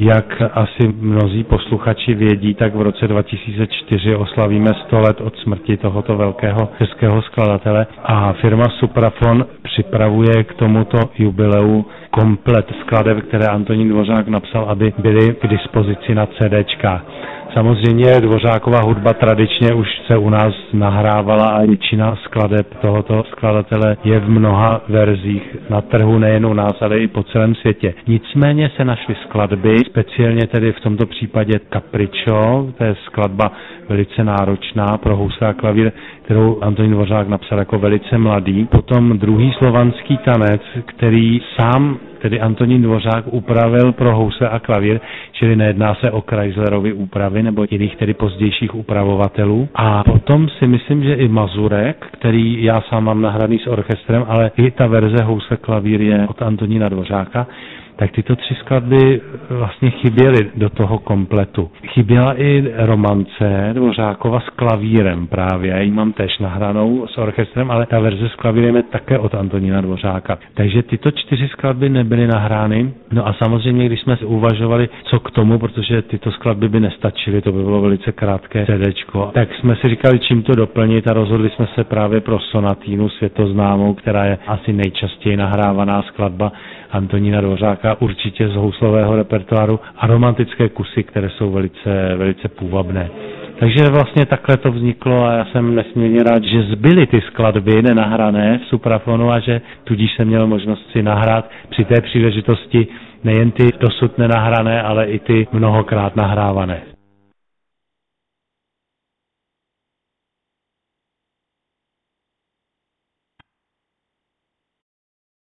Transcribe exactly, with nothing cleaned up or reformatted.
Jak asi mnozí posluchači vědí, tak v roce dva tisíce čtyři oslavíme sto let od smrti tohoto velkého českého skladatele a firma Supraphon připravuje k tomuto jubileu komplet skladeb, které Antonín Dvořák napsal, aby byly k dispozici na CDčkách. Samozřejmě Dvořákova hudba tradičně už se u nás nahrávala a většina skladeb tohoto skladatele je v mnoha verzích na trhu nejen u nás, ale i po celém světě. Nicméně se našly skladby, speciálně tedy v tomto případě Capriccio, to je skladba velice náročná pro housle a klavír, kterou Antonín Dvořák napsal jako velice mladý. Potom druhý slovanský tanec, který sám tedy Antonín Dvořák upravil pro housle a klavír, čili nejedná se o Chryslerovy úpravy nebo jiných tedy pozdějších upravovatelů. A potom si myslím, že i Mazurek, který já sám mám nahraný s orchestrem, ale i ta verze housle klavír je od Antonína Dvořáka, tak tyto tři skladby vlastně chyběly do toho kompletu. Chyběla i romance Dvořákova s klavírem právě. Já ji mám též nahranou s orchestrem, ale ta verze s klavírem je také od Antonína Dvořáka. Takže tyto čtyři skladby nebyly nahrány. No a samozřejmě, když jsme uvažovali, co k tomu, protože tyto skladby by nestačily, to by bylo velice krátké CDčko, tak jsme si říkali, čím to doplnit a rozhodli jsme se právě pro sonatínu světoznámou, která je asi nejčastěji nahrávaná skladba Antonína Dvořáka, určitě z houslového repertoáru, a romantické kusy, které jsou velice, velice půvabné. Takže vlastně takhle to vzniklo a já jsem nesmírně rád, že zbyly ty skladby nenahrané v Supraphonu a že tudíž jsem měl možnost si nahrát při té příležitosti nejen ty dosud nenahrané, ale i ty mnohokrát nahrávané.